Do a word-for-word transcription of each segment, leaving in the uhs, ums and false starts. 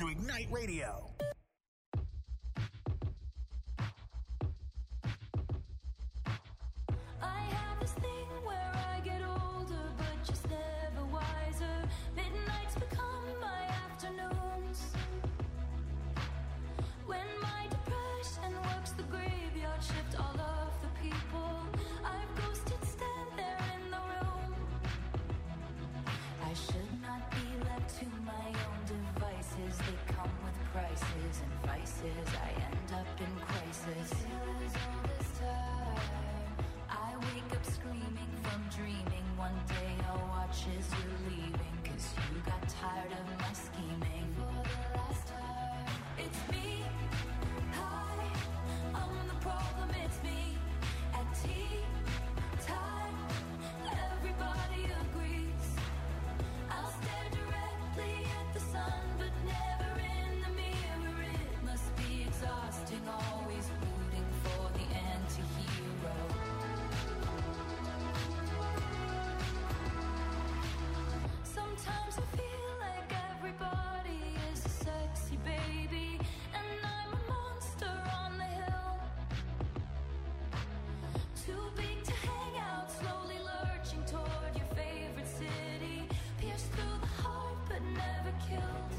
to Ignite Radio. I have this thing where I get older, but just never wiser. Midnights become my afternoons. When my depression works the graveyard shift, all of the people I've ghosted stand there in the room. I should not be left to my own devices. They come with prices and vices. I end up in crisis. Feels all this time. I wake up screaming from dreaming. One day I'll watch as you're leaving, 'cause you got tired of my scheming. For the last time, it's me. Hi, I'm the problem, it's me. At tea time, everybody agrees. I'll stare directly at the sun, but never in the mirror. It must be exhausting, always rooting for the anti-hero. Sometimes I feel like everybody is a sexy baby, and I'm a monster on the hill. Too big to hang out, slowly lurching toward your favorite city. Pierced through the heart, but never killed.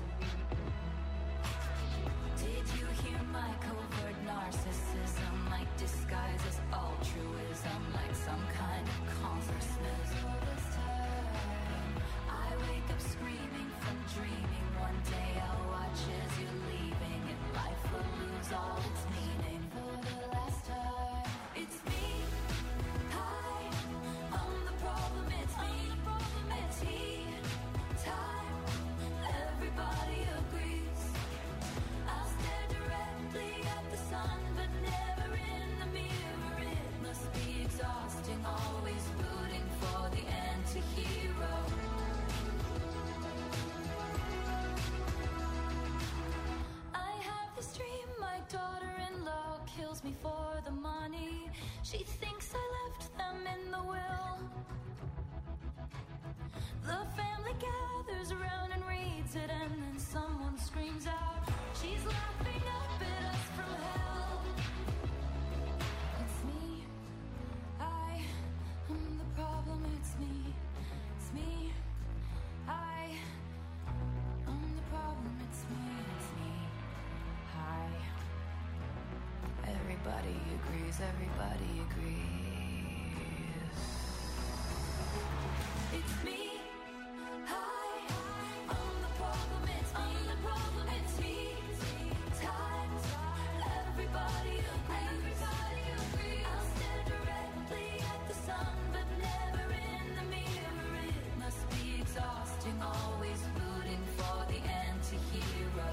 Did you hear my covert narcissism? Like disguise as altruism, like some kind of congressman. All this time, I wake up screaming from dreaming. One day I'll watch as you're leaving, and life will lose all its meaning. For the last time, it's me. Hi, I'm the problem, it's me. At tea time, everybody agrees. I'll stare directly at the sun, but never in the mirror. It must be exhausting, always rooting for the anti-hero. I have this dream, my daughter-in-law kills me for the money. She thinks I left them in the will. The family gathers around and reads it, and then someone screams out, she's laughing up at us from hell. It's me. I am the problem, it's me. It's me. I am the problem, it's me. It's me. Hi. Everybody agrees, everybody agrees. It's me. Hi, I'm the problem, it's me. I'm the problem, it's me. Time, everybody agrees. Everybody agrees. I'll stare directly at the sun, but never in the mirror. It must be exhausting, always rooting for the anti-hero.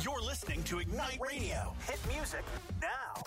You're listening to Ignite Radio. Hit music now.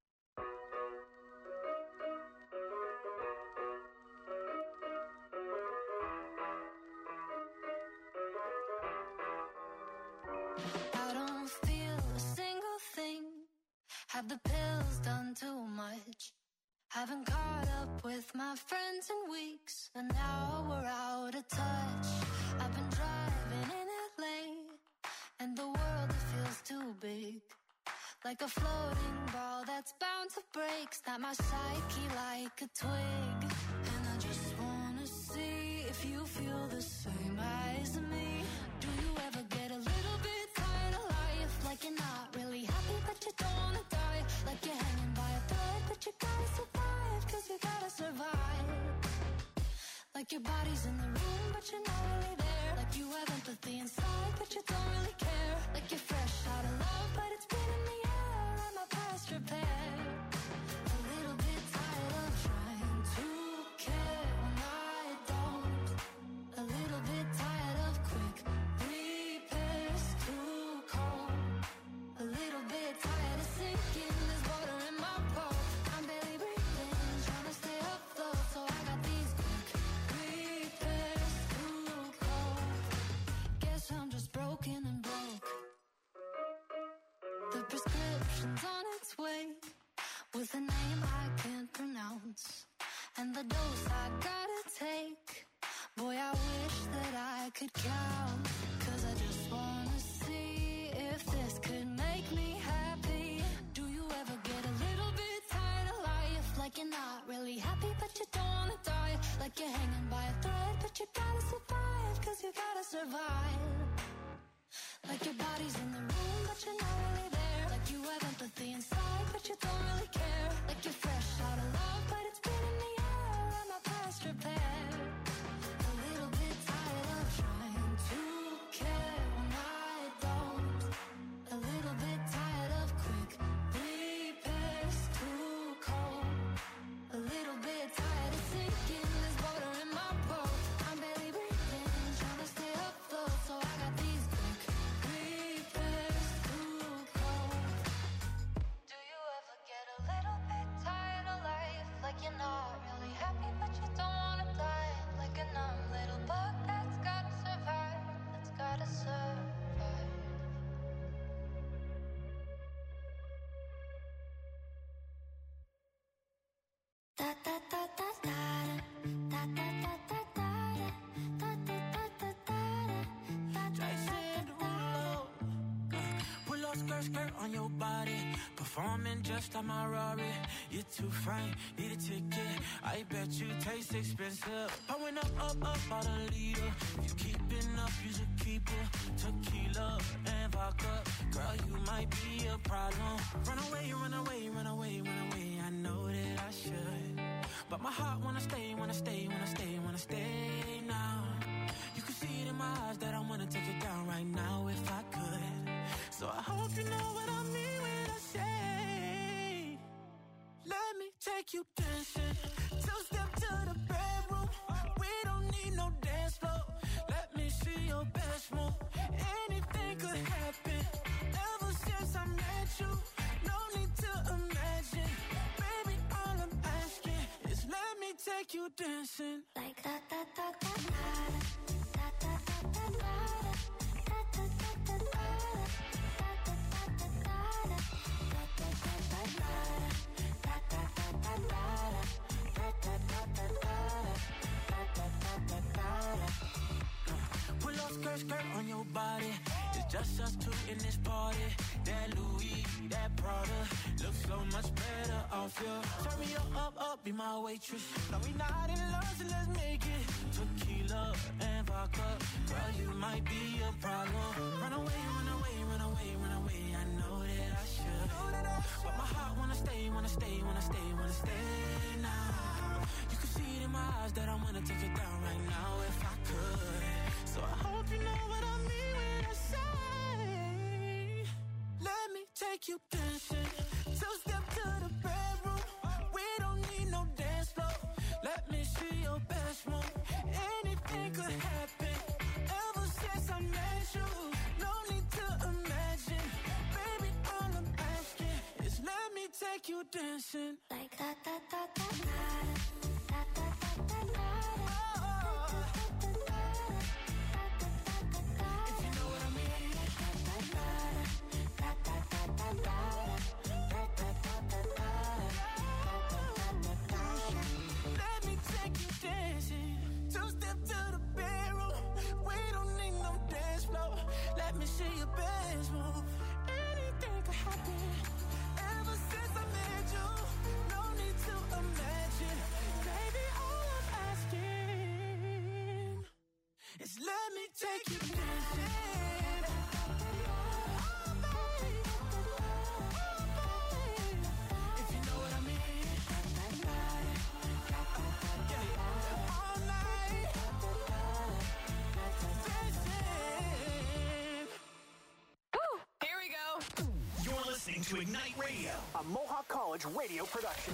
I don't feel a single thing. Have the pills done too much? Haven't caught up with my friends in weeks, and now we're out of touch. I've been driving in L A, and the world, it feels too big. Like a floating ball that's bound to break. Snap my psyche like a twig. And I just wanna see if you feel the same as me. Do you ever get a little bit tired of life? Like you're not really happy but you don't wanna die. Like you're hanging by a thread but you gotta survive, cause you gotta survive. Like your body's in the room but you're not really there. Like you have empathy inside but you don't really care. Like you're fresh out of love but it's been in the air and my past repair. A little bit tired of trying to care when I don't. A little bit tired of quick repairs, too cold. A little bit tired of sinking, there's water in my boat. I'm barely breathing, trying to stay afloat. So I got these quick repairs, too cold. Guess I'm just broken and broke. The prescription's on its way, with a name I can't pronounce, and the dose I gotta take. Boy, I wish that I could count, cause I just wanna see if this could make me happy. Do you ever get a little bit tired of life? Like you're not really happy but you don't wanna die. Like you're hanging by a thread but you gotta survive, cause you gotta survive. Like your body's in the room but you're not really there. Like you have empathy inside but you don't really care. Like you're fresh out of love but it's been in the air and my past repair. A little bit tired of trying to care when I don't. A little bit tired of quick repairs, too cold. A little bit tired of sinking, there's water in my boat. I'm barely breathing, trying to stay afloat. So I got these quick repairs, too cold. Do you ever get a little bit tired of life? Like you're not really happy but you don't wanna die. Like a numb little bug that's gotta survive, that's gotta survive. Da da da da da da da da da da da da da da da. Jason Derulo. Pull up skirt, skirt on your body. Performing just like my Rari. You're too fine, need a ticket. I bet you taste expensive. Pouring up, up, up, out a leader. If you keeping up, you should keep it. Tequila and vodka. Girl, you might be a problem. Run away, run away, run away, run away. I know that I should, but my heart wanna stay, wanna stay, wanna stay, wanna stay now. You can see it in my eyes that I wanna take it down right now if I could. So I hope you know what I mean when I say, let me take you dancing. Two step to the bedroom. We don't need no dance floor. Let me see your best move. Anything could happen. Ever since I met you, no need to imagine. Baby, all I'm asking is let me take you dancing. Like da da da da da da da da da da da da da da Pull up skirt, skirt on your body. It's just us two in this party. That Louis, that Prada looks so much better off you. Turn me up, up, up, be my waitress. No, we not in love, so let's make it. Tequila and vodka. Girl, you might be a problem. Run away, run away, run away, run away. I know that I should, but my heart wanna stay, wanna stay, wanna stay, wanna stay now. You can see it in my eyes that I wanna take it down right now if I could. So I hope you know what I mean when I say, let me take you dancing. Two step to the bedroom. We don't need no dance floor. Let me see your best move. Anything could happen. Ever since I met you, no need to imagine. take you dancing like da da da da da da da da da da. If you know what I mean. Let me take you dancing. Two step to the bedroom. We don't need no dance floor. Let me see your best move. Anything could happen. Ever since I met you, no need to imagine. Baby, all I'm asking is let me take you dancing. Oh, baby. Oh, baby. If you know what I mean. Yeah. All night. Dancing. Woo! Here we go. You're listening to Ignite Radio, a Mohawk College radio production.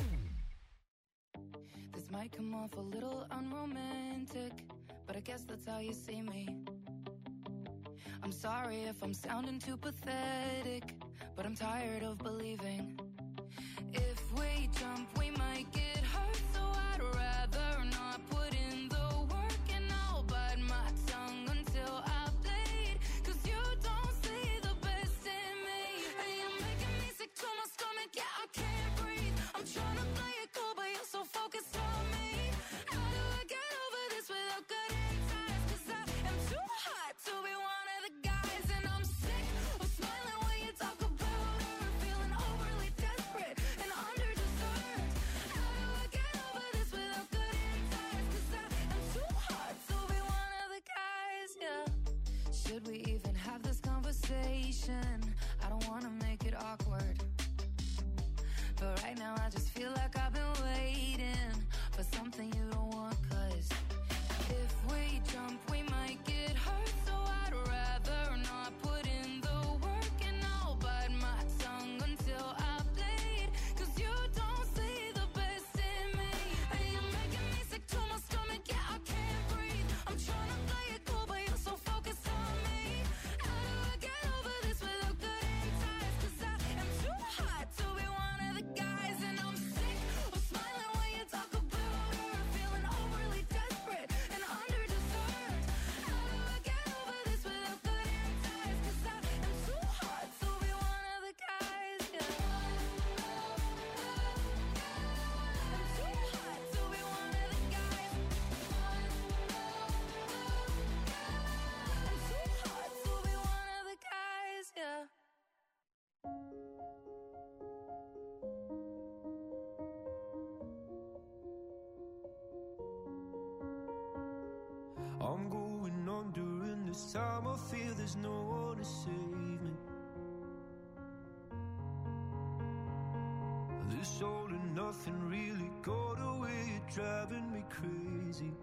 This might come off a little unromantic, but I guess that's how you see me. I'm sorry if I'm sounding too pathetic, but I'm tired of believing. If we jump, we might get hurt, so I'd rather not put in the work, and I'll bite my tongue until I bleed, 'cause you don't see the best in me. And you're making me sick to my stomach, yeah, I can't breathe. I'm trying to play it cool, but you're so focused on me. How do I get over this without cutting ties? 'Cause I am too hot to be one of the guys, and I'm sick of smiling when you talk about her, feeling overly desperate and under-deserved. How do I get over this without cutting ties? 'Cause I am too hot to be one of the guys, yeah. Should we even have this conversation? I don't wanna make it awkward, but right now I just feel like I've been waiting for something you don't want. 'Cause if we jump, we might get hurt, so I'd rather not put in the work, and I'll bite my tongue until I bleed, 'cause you don't see the best in me. And you're making me sick to my stomach, yeah, I can't breathe. I'm trying to play it cool, but you're so focused on me. How do I get over this without cutting ties? 'Cause I am too hot to be one of the guys, and I'm sick of smiling when you talk about her, feeling overly desperate and under-deserved. How do I get over this without cutting ties? 'Cause I am too hot to be one of the guys, yeah. I'm too hot to be one of the guys. I'm too hot to be one of the guys, yeah. I'm going under, and this time I feel there's no one to save me. This all and nothing really got away, you're driving me crazy.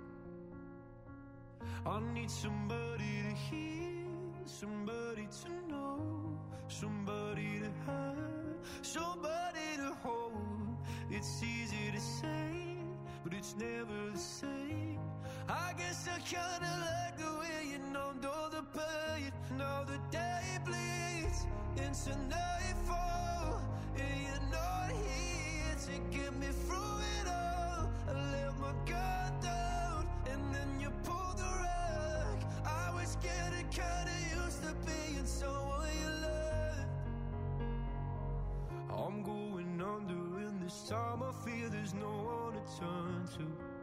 I need somebody to hear, somebody to know, somebody to have, somebody to hold. It's easy to say, but it's never the same. I guess I kinda like the way you numbed all the pain. Now the day bleeds into nightfall, and you're not here to get me through it all. I let my guard down, and then you pulled the rug. I was getting kinda used to being someone you loved. I'm going under, and this time I feel there's no one to turn to.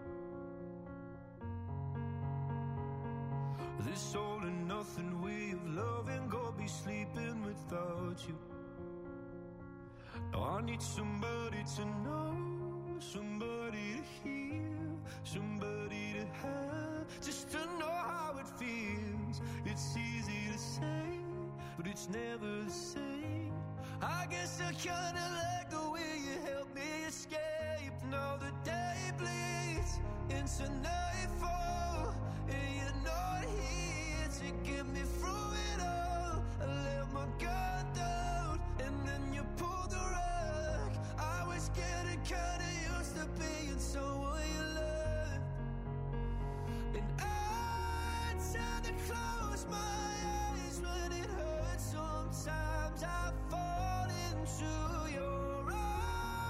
This all and nothing way of loving, go be sleeping without you. Now I need somebody to know, somebody to hear, somebody to have, just to know how it feels. It's easy to say, but it's never the same. I guess I kinda like the way you help me escape. Now the day bleeds into nightfall, and you're not here to get me through it all. I let my guard down, and then you pulled the rug. I was getting kinda used to being someone you loved, and I tend to close my eyes when it hurts. Sometimes I fall into your arms.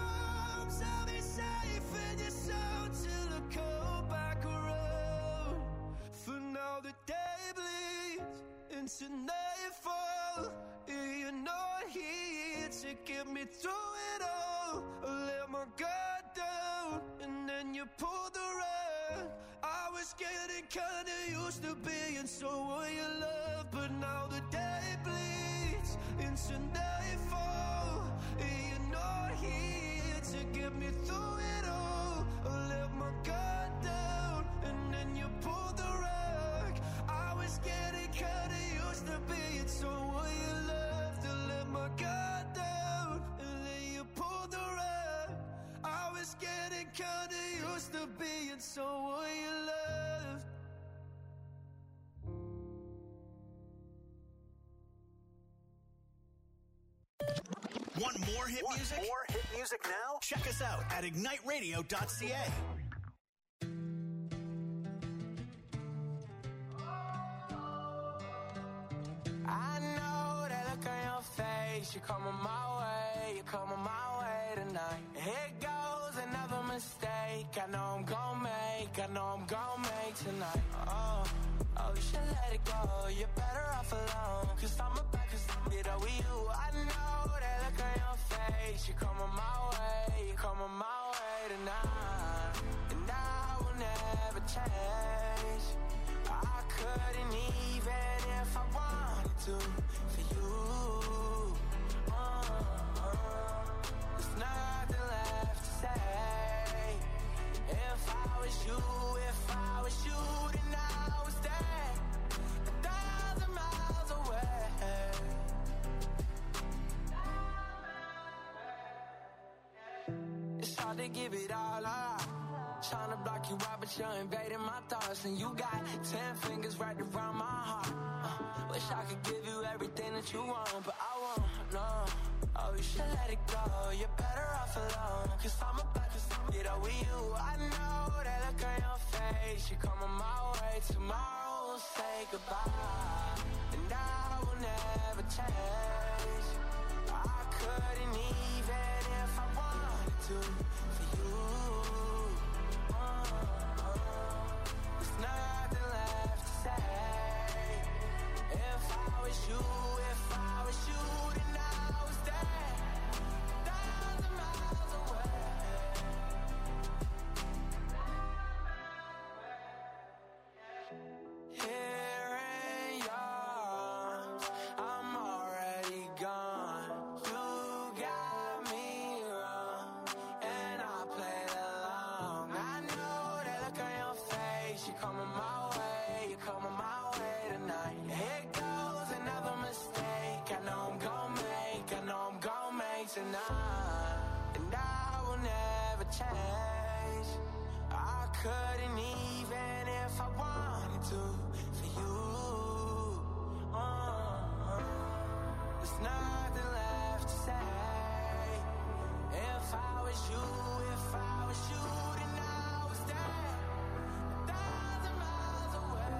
get me through it all. I let my guard down, and then you pulled the rug. I was getting kinda used to being someone you love, but now the day bleeds into nightfall, and you're not here to get me through it all. I let my guard down, and then you pulled the rug. I was getting kinda used to being someone you loved. To let my guard down, and then you pulled the rug. I was getting kinda used to being someone you loved. Want more hit Want music? More hit music now? Check us out at ignite radio dot c a. I know that look on your face. You're coming my way, you're coming my way tonight. Here goes another mistake. I know I'm gon' make, I know I'm gon' make tonight. Oh, oh, you should let it go. You're better off alone. Cause I'm about to get up with you. I know that look on your face. You're coming my way, you're coming my way tonight. And I will never change. I couldn't even if I wanted to for you. Uh, uh, there's nothing left to say. If I was you, if I was you, then I was there, a thousand miles away. It's hard to give it all up. Trying to block you out, but you're invading my thoughts. And you got ten fingers right around my heart. uh, Wish I could give you everything that you want, but I won't, no. Oh, you should let it go. You're better off alone. Cause I'm about to get up with you. I know that look on your face. You're coming my way. Tomorrow we'll say goodbye, and I will never change. I couldn't even if I wanted to for you. There's nothing left to say. If I was you, if I was you, then I was there, a thousand miles away. Here in yours, I'm already gone. You got me wrong, and I played along. I know that look on your face. You're coming my way, you're coming my way tonight. Here goes another mistake. I know I'm gon' make, I know I'm gon' make tonight. And I will never change. I couldn't even if I wanted to for you. Uh, there's nothing left to say. If I was you, if I was you, then I was there, a thousand miles away.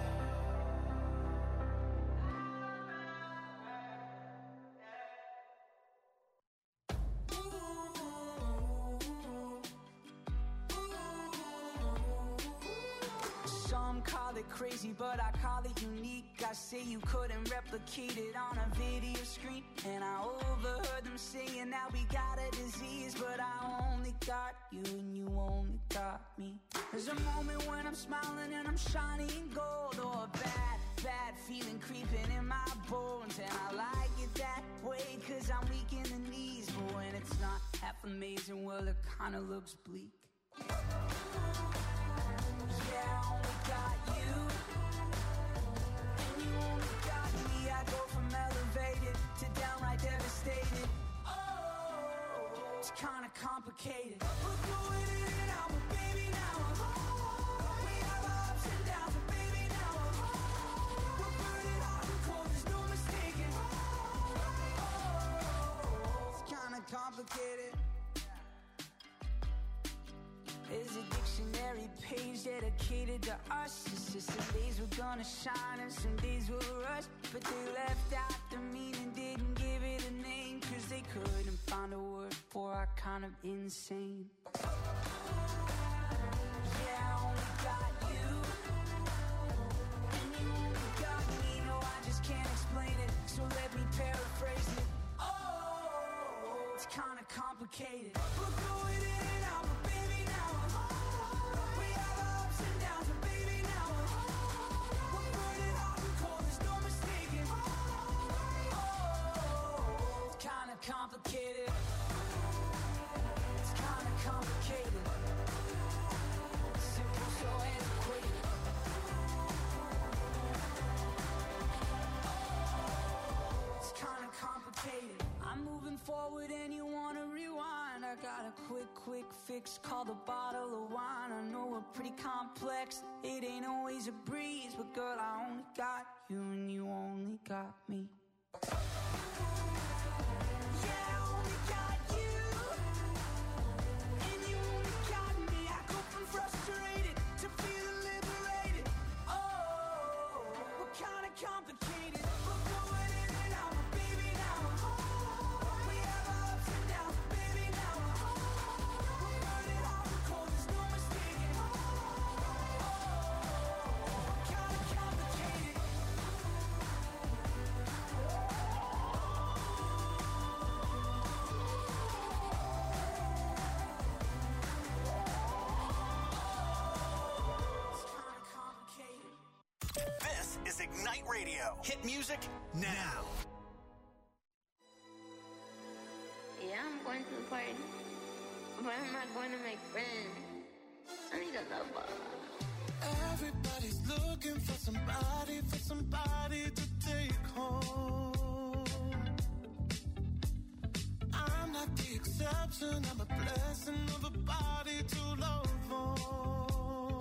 Some call it crazy, but I call it unique. I say you couldn't replicate it on a video screen, and I overheard them saying that we got a disease, but I only got you and you only got me. There's a moment when I'm smiling and I'm shining gold, or a bad, bad feeling creeping in my bones, and I like it that way cause I'm weak in the knees. But when it's not half amazing, well it kinda looks bleak. Yeah, I only got you, and you only got me. I go from elevated to downright devastated. Oh, it's kinda complicated. We're going in and out, but baby now I'm home. We have our ups and downs, but baby now I'm home. We're burning hot and cold, there's no mistaking. Oh, it's kinda complicated. There's a dictionary page dedicated to us. It's just some days we're gonna shine and some days we'll rush. But they left out the meaning, didn't give it a name, cause they couldn't find a word for our kind of insane. Yeah, I only got you, and you only got me. No, I just can't explain it, so let me paraphrase it. Oh, complicated. We're going in and out, but baby now we have our ups and downs, but baby now we're burning hot and cold, there's no mistaking. Oh, it's kinda complicated. It's kinda complicated. Simple so antiquated. It's kinda complicated. I'm moving forward and you wanna rewind. I got a quick, quick fix called a bottle of wine. I know we're pretty complex, it ain't always a breeze, but girl, I only got you and you only got me. Yeah, I only got you and you only got me. I go from frustrated to feeling liberated. Oh, we're kinda complicated. We're going in and out, but baby now we have our ups and downs, but baby now we're burning hot and cold, there's no mistaking. Oh, we're kinda complicated. It's kinda complicated. This is Ignite Radio. Hit music now. Yeah, I'm going to the party, but I'm not going to make friends. I need a lover. Everybody's looking for somebody, for somebody to take home. I'm not the exception, I'm a blessing of a body to love on.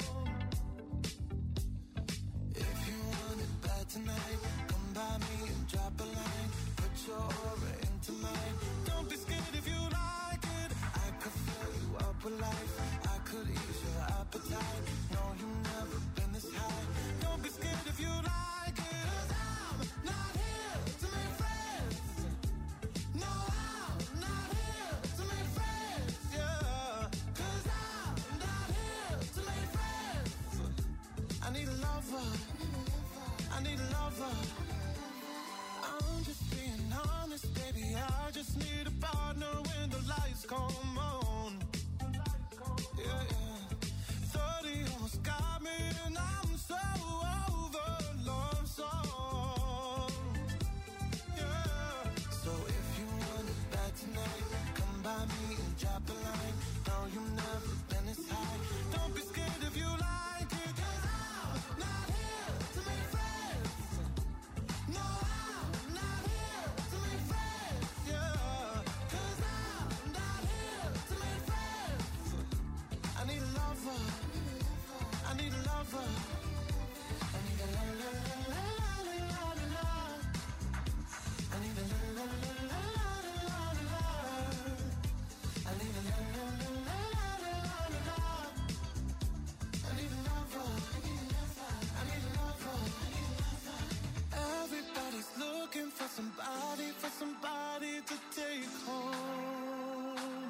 If you want it bad tonight, come by me and drop a line. Put your aura into mine. Don't be scared if you like it. I could fill you up with life. I could ease your appetite. No, you've never been this high. Don't be scared if you like it. 'Cause I'm not here to make friends. No, I'm not here to make friends. Yeah. 'Cause I'm not here to make friends. I need a lover. I need a lover. I'm just being honest, baby. I just need a partner when the lights come on. Yeah, yeah. thirty almost got me, and I'm so over love song. Yeah. So if you want it bad tonight, come by me and drop a line. No, you've never been this high. Don't be scared if you like it. 'Cause I'm not here to make friends. No, I'm not here to make friends. Yeah. 'Cause I'm not here to make friends. I need a lover. I need a lover. I need a la la la la la la la la. I need a la la la la la la la la. I need a la la la la la la la la. I need a lover. I need a lover. Everybody's looking for somebody, for somebody to take home.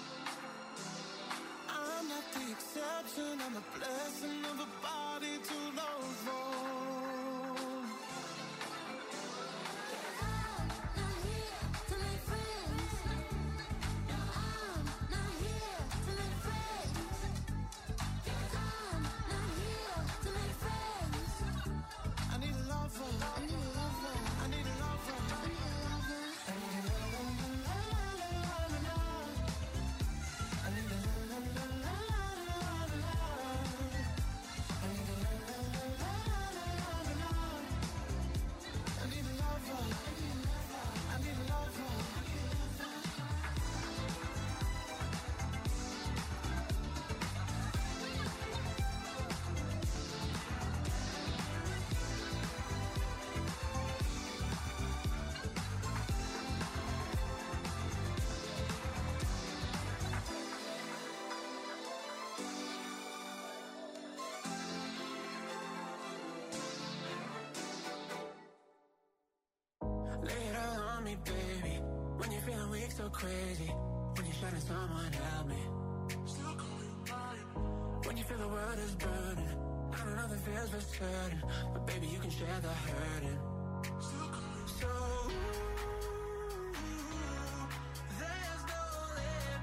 I'm not the exception, I'm a blessing of a body to love on. I'm not here to make friends. No, I'm not here to make friends. I'm not here to make friends. I need a lover. I need a lover. I need a lover. I need a lover. I need a la la la la la la la. I need a la la la la la la la. I need a la la la la la la la. I need a lover. I need a lover. Lay it all on me, baby. When you're feeling weak, so crazy. When you're shutting someone, help me. When you feel the world is burning, I don't know the feels for certain, but baby, you can share the hurting. So there's no limit.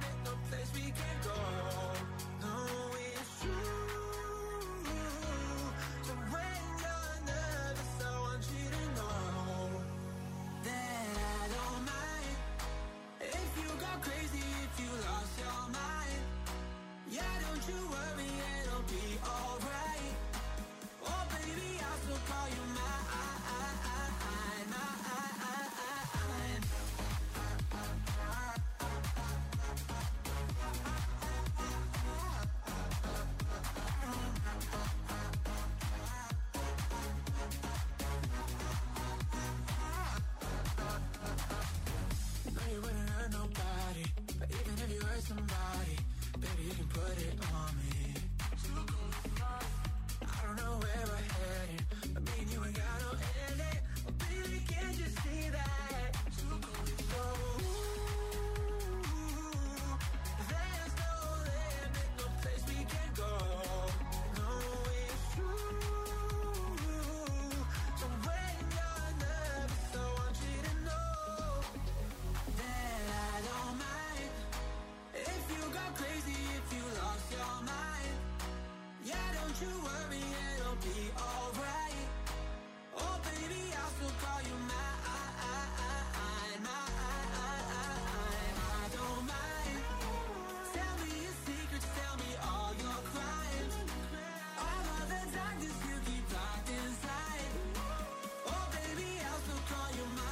hurt somebody, baby, you can put it on me. I don't know where we're heading, but me and you ain't got no ending. Oh, baby, can't you see that? So, there's no limit, no place we can go. No, it's true. So when you're nervous, I want you to know that I don't mind if you go crazy, if you lost your mind. Yeah, don't you worry, it'll be alright. Oh, baby, I'll still call you mine. I don't mind. Tell me your secrets, tell me all your crimes. All of the darkness you keep locked inside. Oh, baby, I'll still call you mine.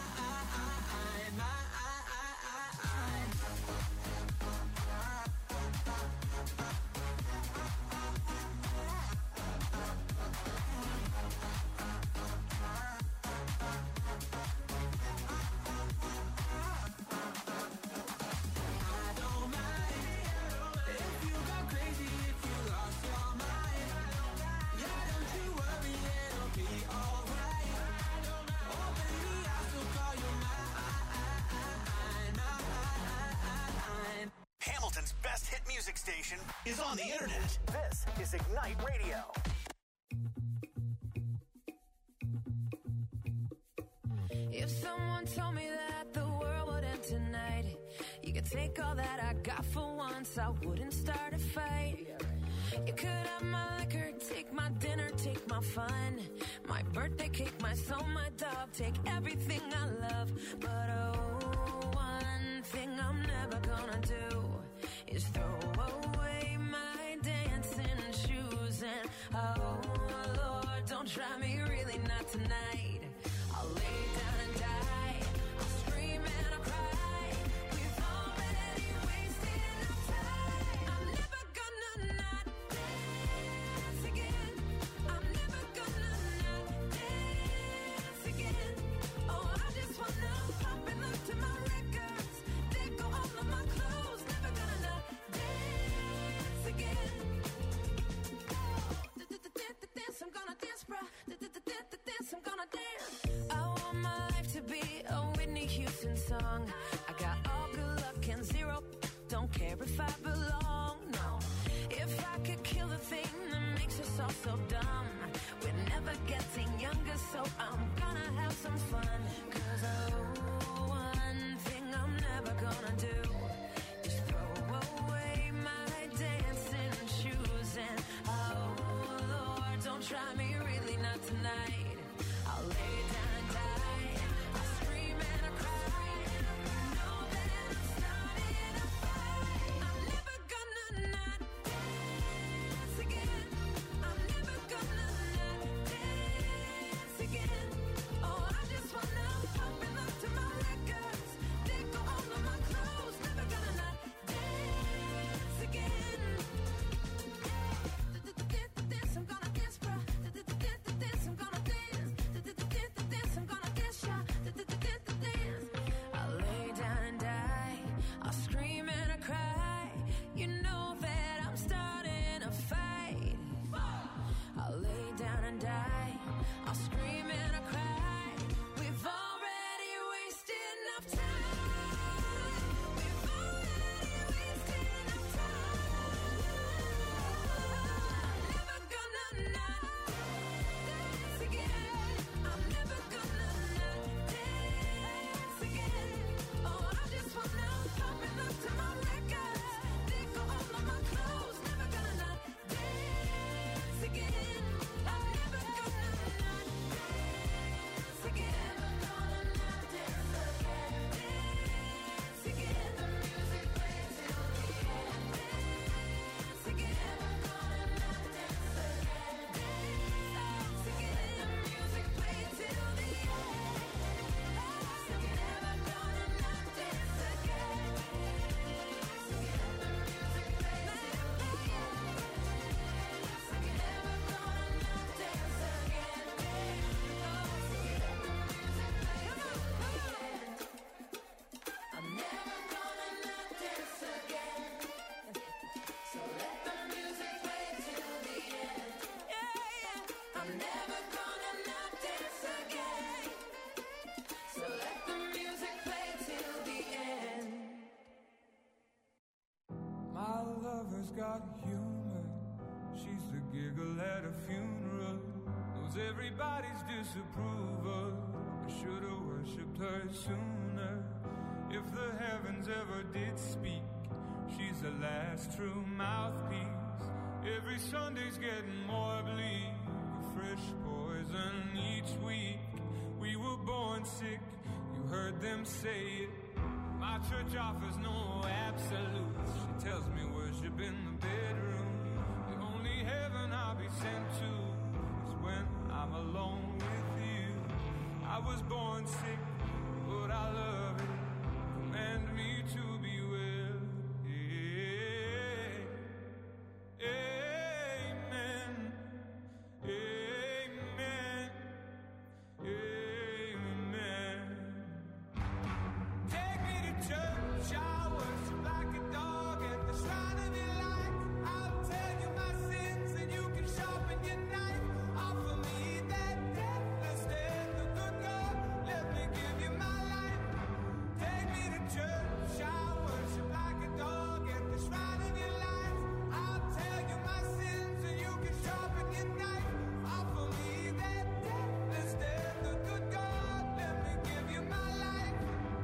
Hamilton's best hit music station is on the internet. This is Ignite Radio. If someone told me that the world would end tonight, you could take all that I got for once, I wouldn't start a fight. You could have my liquor, take my dinner, take my fun, my birthday cake, my soul, my dog, take everything I love. But oh, one thing I'm never gonna do is throw away my dancing shoes. And oh Lord, don't try me, really not tonight. I'll lay down and die, I'll scream and I'll cry. We've already wasted enough time. I'm never gonna not dance again. I'm never gonna not dance again. Oh, I just wanna pop and look to my records, let go all of my clothes. Never gonna not dance again. Dance, I'm gonna dance, bruh. Dance, I'm gonna dance. I want my life to be a Whitney Houston song. I got all good luck and zero, don't care if I belong, no. If I could kill the thing that makes us all so dumb, we're never getting younger, so I'm gonna have some fun. Cause oh, one thing I'm never gonna do is throw away my dancing shoes. And oh Lord, don't try me, really not tonight. I'll lay down and die, I'll scream and I'll cry. Know that I'm starting a fight. I'm never gonna not dance again. I'm never gonna not dance again. Oh, I just wanna pop and look to my records, got humor. She's the giggle at a funeral. Knows everybody's disapproval. I should've worshipped her sooner. If the heavens ever did speak, she's the last true mouthpiece. Every Sunday's getting more bleak. A fresh poison each week. We were born sick, you heard them say it. My church offers no absolutes. She tells me worship in the bedroom. The only heaven I'll be sent to is when I'm alone with you. I was born sick, but I love it. Command me to be well. Amen. Amen. Amen. Take me to church, I worship like a dog at the shrine of your light. I'll tell you my sins and you can sharpen your knife. Offer me that deathless death, the good God, let me give you my life. Take me to church, I worship like a dog at the shrine of your light. I'll tell you my sins and you can sharpen your knife. Offer me that deathless death, the good God, let me give you my life.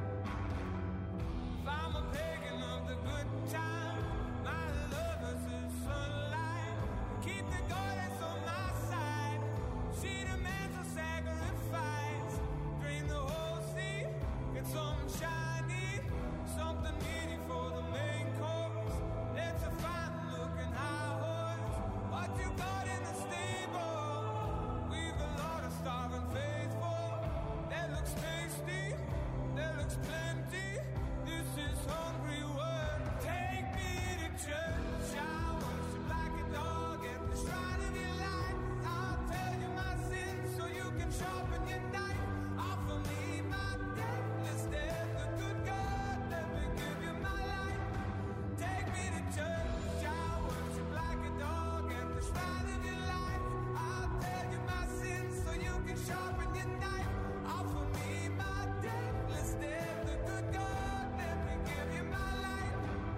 If I'm a pagan of the good time, my lover's the sunlight. Keep the goddess on my side. She demands a sacrifice. Drain the whole sea, get something shiny, something meaty for the main course. Let's a fine looking high horse. What you got in the stable? We've a lot of starving faithful. That looks tasty, that looks plenty. This is hungry word. Take me to church. I worship like a dog at the shrine of your light. I'll tell you my sins so you can sharpen your knife. Offer me my deathless death, the good God, let me give you my life. Take me to church. I worship like a dog at the shrine of your light. I'll tell you my sins so you can sharpen your knife. Offer me my deathless death, the good God, let me give you my life.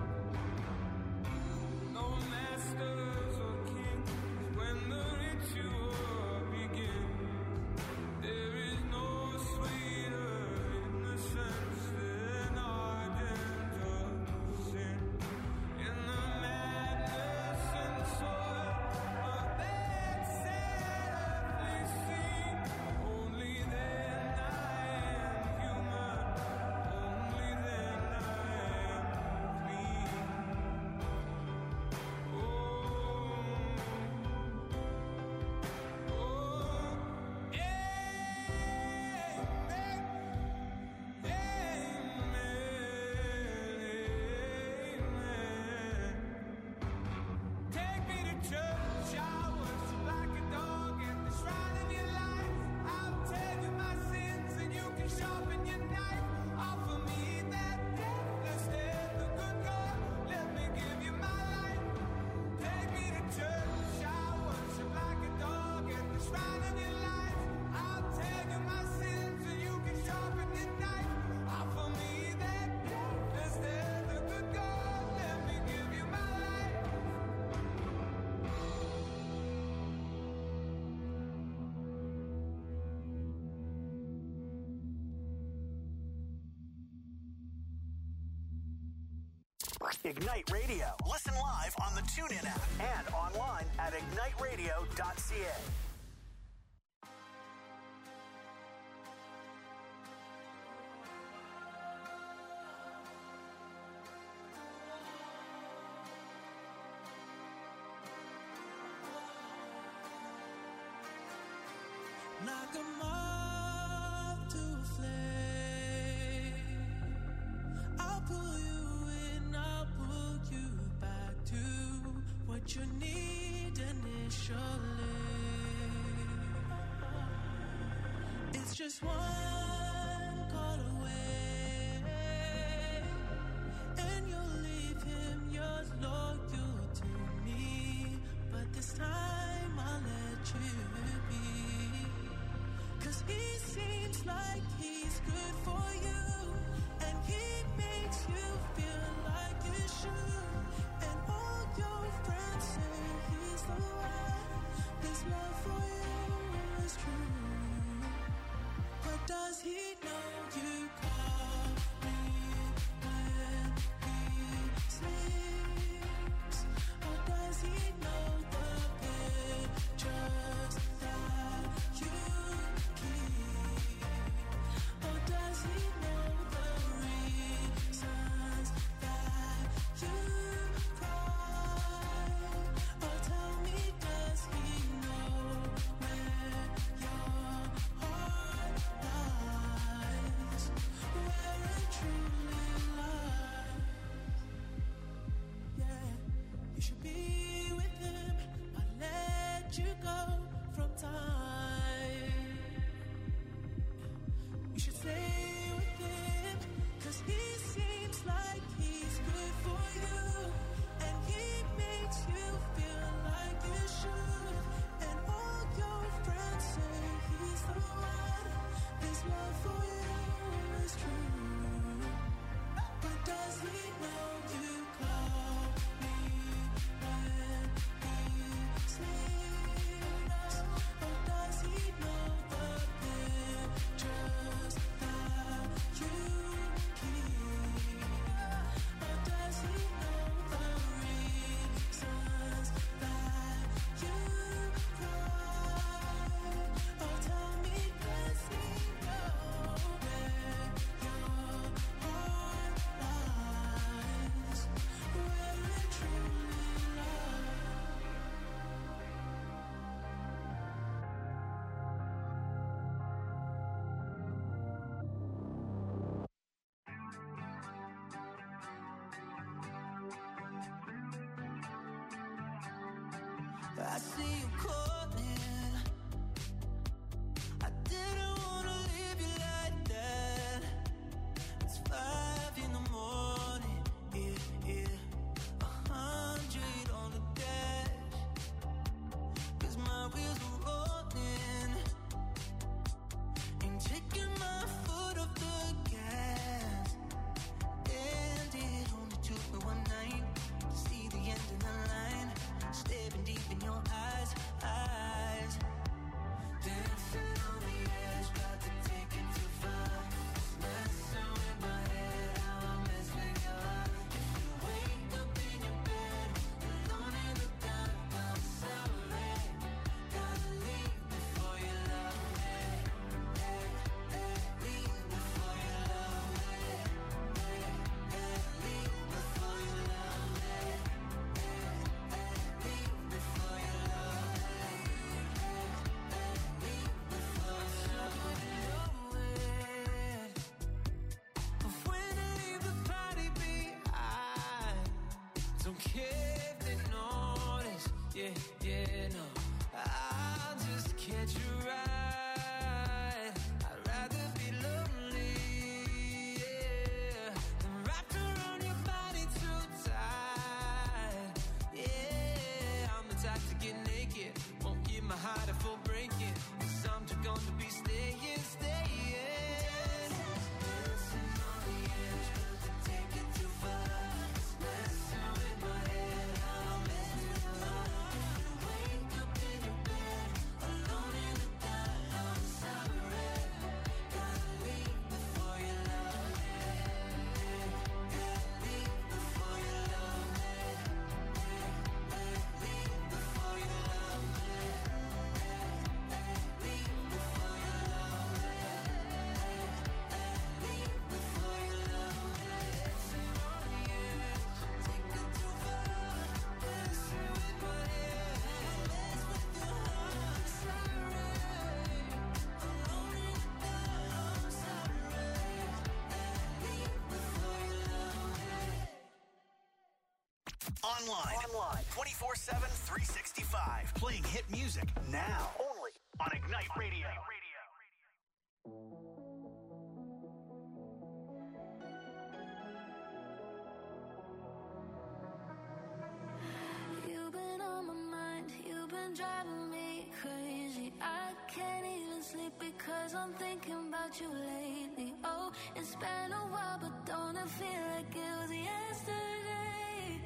No masters or kings when the ritual begins. There is no sweeter innocence than ardent of sin. In the madness and soil of that sadly scene, only then I am human. Only then I am clean. Oh, oh, amen, amen. Take me to church, I worship like a dog at the shrine of your life. I'll tell you my sins and you can sharpen your knife. Offer me that deathless death, the good God, let me give you my life. Take me to church, I worship like a dog at the shrine of your life. I'll tell you my sins and you can sharpen your knife. Offer me that deathless death, the good God, let me give you my life. Ignite Radio. Listen live on the TuneIn app and online at ignite radio dot c a. Like a moth to a flame, I'll pull you in, I'll pull you back to what you need initially. It's just one call away, and you'll leave him yours loyal to me. But this time I'll let you be. 'Cause he seems like he's good for you, and he makes you feel like you should. And all your I see you calling. I didn't wanna leave you like that. It's five in the morning, yeah, yeah. A hundred on the dash, 'cause my wheels are rolling. Ain't taking my foot off the gas. And it only took me one night to see the end of the line. Staring deep in your eyes, eyes. Dancing on the edge, about to take it too far. Messing with my head, how I mess with your heart. If you wake up in your bed, alone in the dark, I'm sorry. Gotta leave before you love me. Hey, hey, leave before you love me. Hey, hey, leave before you love me. Hey, hey, leave before you love me. Hey, hey, leave before you love me. But when I leave the party behind, don't care if they notice. Yeah, yeah, no, I'll just catch a ride. I'd rather be lonely, yeah, than wrapped around your body too tight. Yeah, I'm the type to get naked, won't give my heart a full breaking, 'cause I'm too gone to be staying, staying. Dancing on the edge, about to take it too far. Messing with my head, I'll mess with your heart. If you wake up in your bed, alone in the dark, I'm sorry. Gotta leave before you love me. Hey, leave before you love me. Hey, leave before you love me. Hey, leave before you love me. Hey, leave before you love me. Dancing on the edge, take it too far. Messing with my head, mess with your heart. Sorry, alone in the dark, I'm sorry. Hey, leave before you love me. Online. Online. twenty-four seven, three sixty-five. Playing hit music now. Only on Ignite Radio. You've been on my mind, you've been driving me crazy. I can't even sleep because I'm thinking about you lately. Oh, it's been a while, but don't it feel like it was yesterday?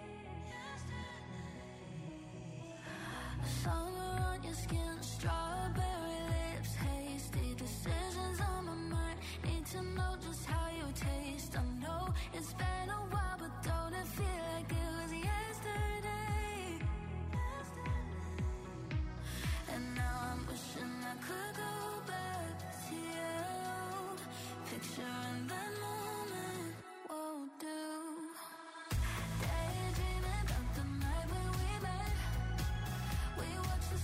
Summer on your skin, strawberry lips, hasty decisions on my mind. Need to know just how you taste. I know it's been a while, but don't it feel like it was yesterday? And now I'm wishing I could go back to you. Picturing that moment won't do. Daydreaming about the night when we met. We watched the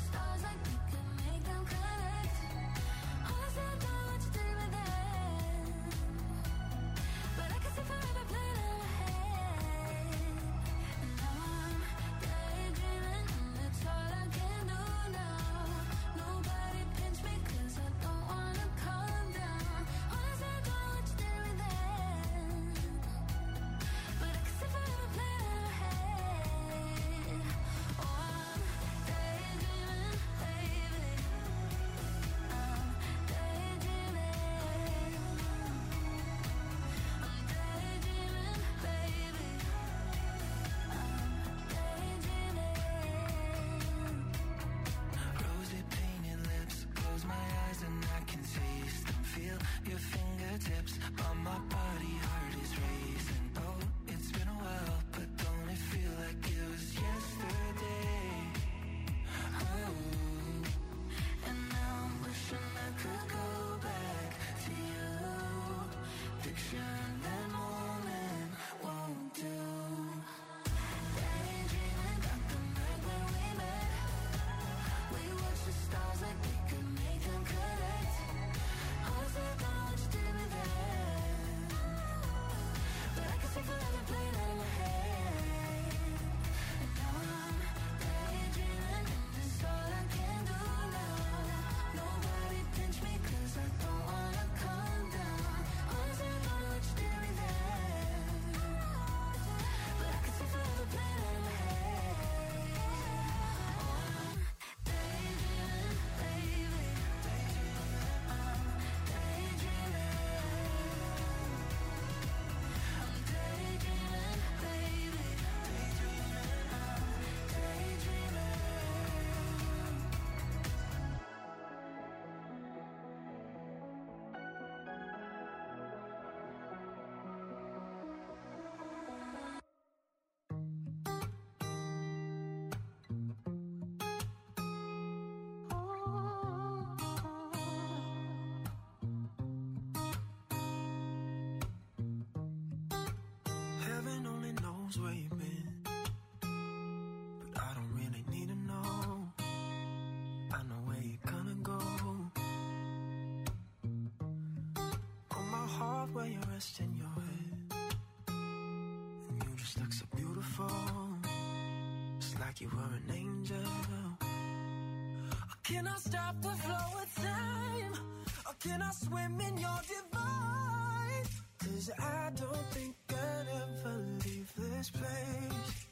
rest in your head. And you just look so beautiful. It's like you were an angel. Or can I stop the flow of time? Or can I swim in your divine? Cause I don't think I'd ever leave this place.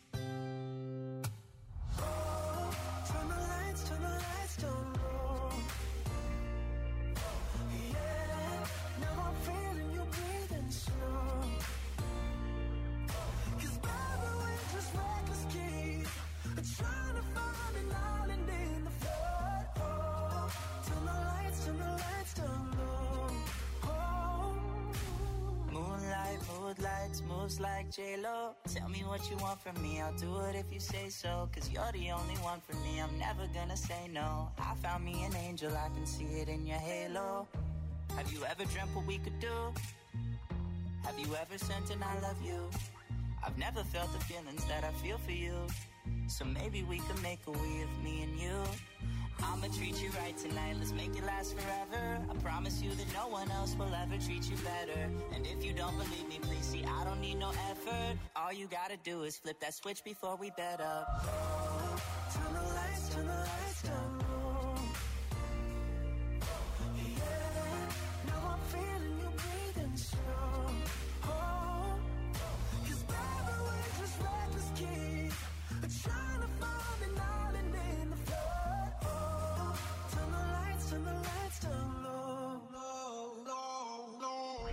Oh, turn the lights, turn the lights down low. Yeah, now I'm feeling you breathing slow. Cause baby, we're just reckless kids, trying to find an island in the flood. Oh, turn the lights, turn the lights down low. Oh. Moonlight, mood lights, moves like J-Lo. Tell me what you want from me, I'll do it if you say so. Cause you're the only one for me, I'm never gonna say no. I found me an angel, I can see it in your halo. Have you ever dreamt what we could do? Have you ever sent an I love you? I've never felt the feelings that I feel for you. So maybe we could make a we of me and you. I'ma treat you right tonight, let's make it last forever. I promise you that no one else will ever treat you better. And if you don't believe me, please see, I don't need no effort. All you gotta do is flip that switch before we bed up. Oh, turn the lights, turn the lights down low. Yeah, now I'm feeling you breathing slow. Oh, cause baby, we're just reckless kids, trying to find an island in the flood. Oh, turn the lights, turn the lights down low. Low, low, low.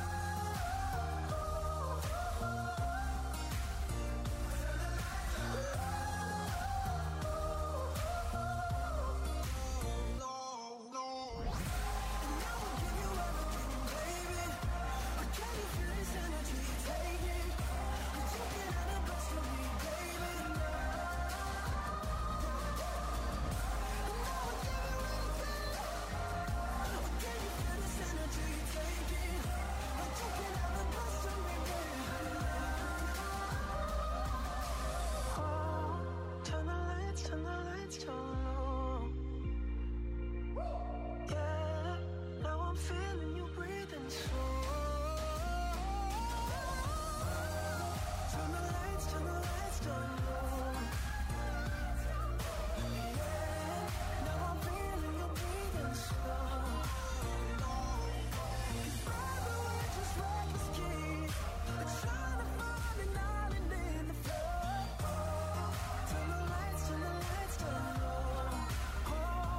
Turn the lights, turn the lights down low. Yeah, now I'm feeling you breathing slow. Turn the lights, turn the lights down low. Yeah, now I'm feeling you breathing slow. Cause baby, we're just reckless kids, trying to find an island in the flood. Oh, turn the lights, turn the lights down low. Oh,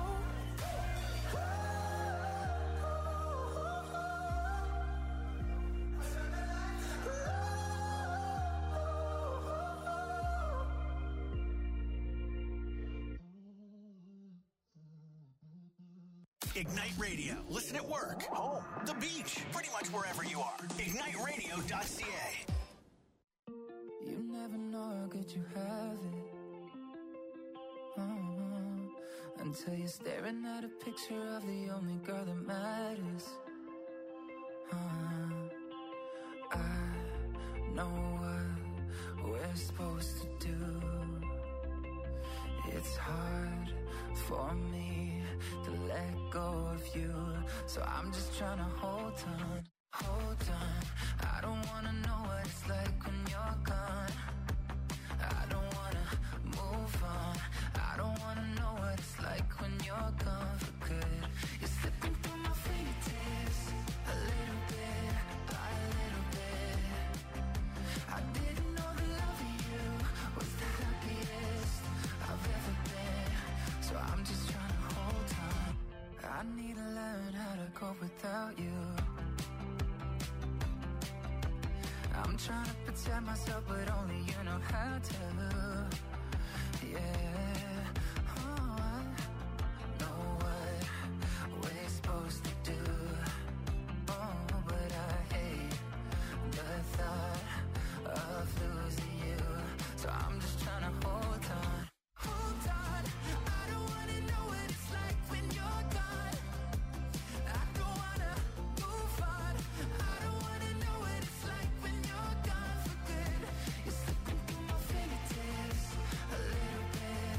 Ignite Radio. Listen at work, home, the beach, pretty much wherever you are. ignite radio dot c a. You never know how good you have it. Uh-huh. Until you're staring at a picture of the only girl that matters. Uh-huh. I know what we're supposed to do. It's hard for me to let go of you, so I'm just trying to hold on, hold on. I don't wanna know what it's like when you're gone. I don't wanna move on. I don't wanna know what it's like when you're gone for good. You're slipping through my fingertips, a little bit, by a little bit. I didn't know the love of you was the happiest I've ever been, so I'm just trying to hold on. I need to learn how to cope without you. I'm trying to protect myself, but only you know how to. Yeah, oh, I know what we're supposed to do. Oh, but I hate the thought of losing you, so I'm just trying to hold on. Hold on, I don't wanna know what it's like when you're gone. I don't wanna move on. I don't wanna know what it's like when you're gone for good. You're slipping through my fingertips, a little bit,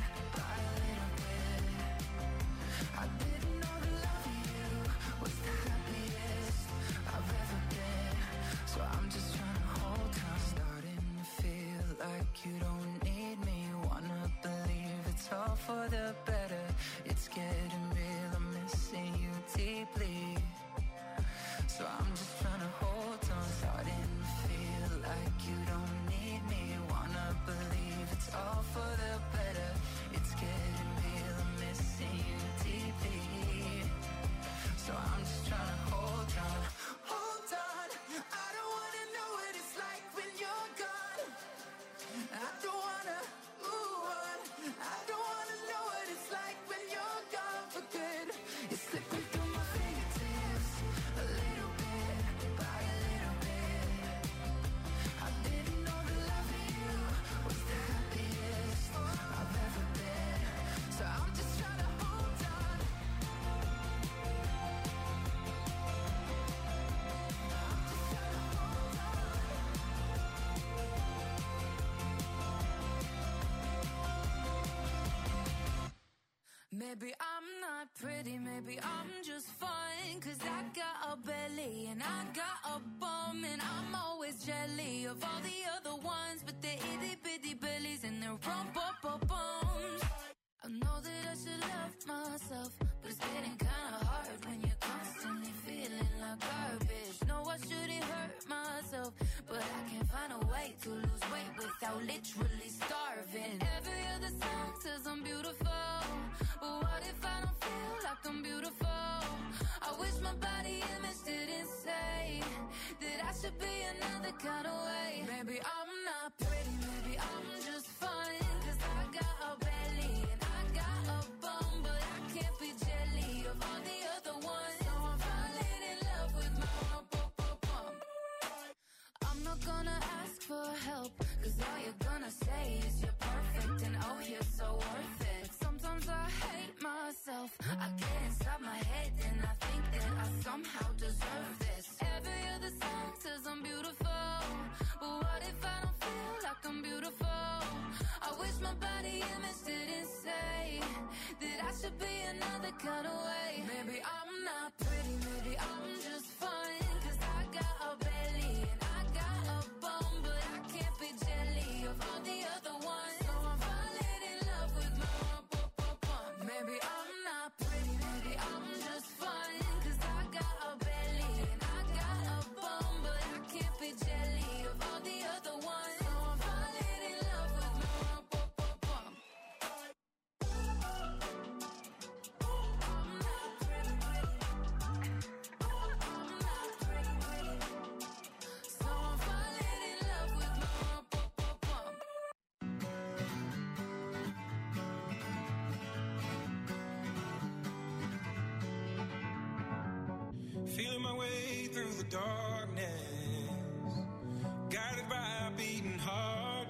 like you don't need me. Wanna believe it's all for the better. It's getting real, I'm missing you deeply. So I'm just trying to hold on, starting to feel like you don't need me. Wanna believe it's all for the better. It's getting real, I'm missing you deeply. So I'm just trying to hold on, hold on. I don't wanna know what it's like when you're gone. I don't wanna move on. I don't wanna know what it's like when you're gone for good. It's slipping through my fingertips, a little bit by a little bit. I didn't know the love of you was the happiest I've ever been. So I'm just trying to hold on. Maybe I'm not pretty, maybe I'm just fine. Cause I got a belly and I got a bum. And I'm always jelly of all the other ones. But they're itty bitty bellies and they're rump up up bums. I know that I should love myself, but it's getting kinda hard when you're constantly feeling like garbage. No, I shouldn't hurt myself, but I can't find a way to lose weight without literally starving. Every other song says I'm beautiful, but what if I don't feel like I'm beautiful? I wish my body image didn't say that I should be another kind of way. Maybe I'm not pretty, maybe I'm just fine. Cause I got a belly and I got a bum, but I can't be jelly of all the other ones. So I'm falling in love with my bum, bum, bum. I'm not gonna ask for help, cause all you're gonna say is you're perfect and oh you're so worth it. Sometimes I hate myself, I get inside my head and I think that I somehow deserve this. Every other song says I'm beautiful, but what if I don't feel like I'm beautiful? I wish my body image didn't say that I should be another kind of way. Maybe I'm not pretty, maybe I'm just fine. Cause I got a belly and I got a bum, but I can't be jelly of all the other ones. So I'm falling in love with my bum, bum, bum. Maybe I'm not pretty, maybe I'm just fine. Cause I got a belly and I got a bum, but I can't be jelly of all the other ones. So I'm falling in love with my bum, bum, bum. I'm not pretty, pretty. I'm not pretty, pretty. So I'm falling in love with my bum, bum, bum. Feeling my way through the darkness, guided by a beating heart.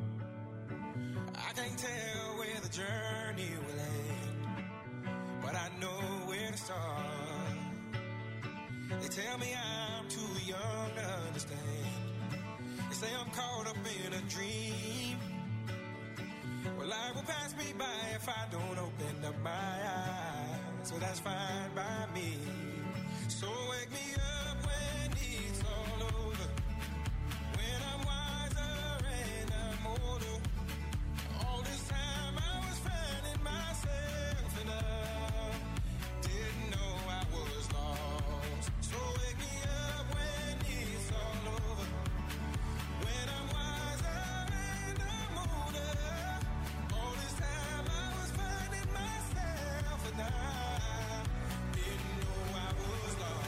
I can't tell where the journey will end, but I know where to start. They tell me I'm too young to understand. They say I'm caught up in a dream. Well, life will pass me by if I don't open up my eyes. So that's fine by me. So wake me up when it's all over, when I'm wiser and I'm older. All this time I was finding myself and I didn't know I was lost. So wake me up when it's all over, when I'm wiser and I'm older. All this time I was finding myself and I didn't know I was lost.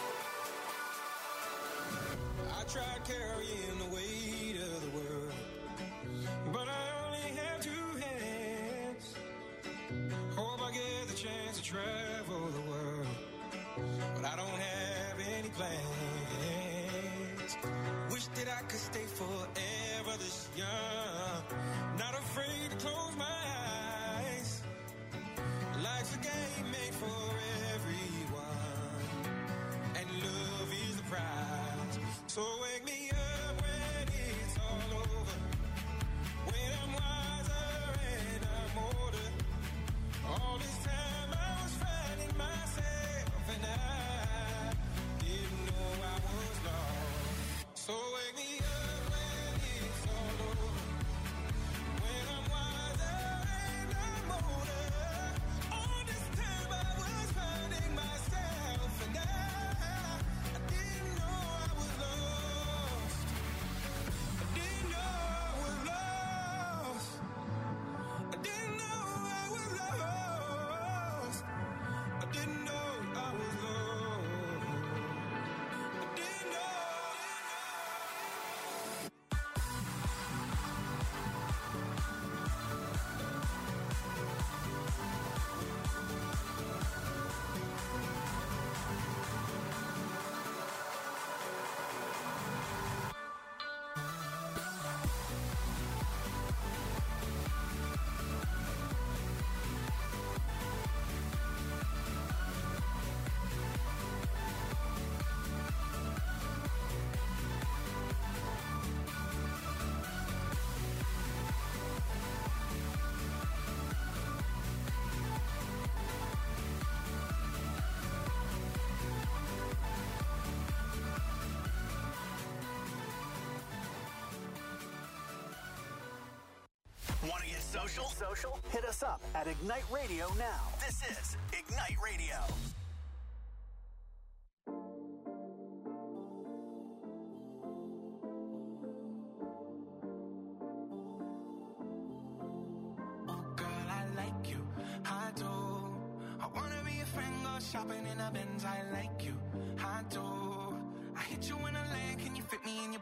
I tried carrying the weight of the world, could stay forever this young. Not afraid to close my eyes. Life's a game made for everyone, and love is the prize. So wake me up when it's all over, when I'm wiser and I'm older. All this time I was finding myself, and I didn't know I was lost. So wake me up when it's all over, when I'm wiser and I'm older. All this time I was finding myself, and I, I didn't know I was lost. I didn't know I was lost. I didn't know I was lost. I didn't know I was lost. I didn't know. Want to get social? Social? Hit us up at Ignite Radio now. This is Ignite Radio. Oh, girl, I like you. I do. I wanna be a friend, go shopping in a Benz. I like you. I do. I hit you in a lane. Can you fit me in your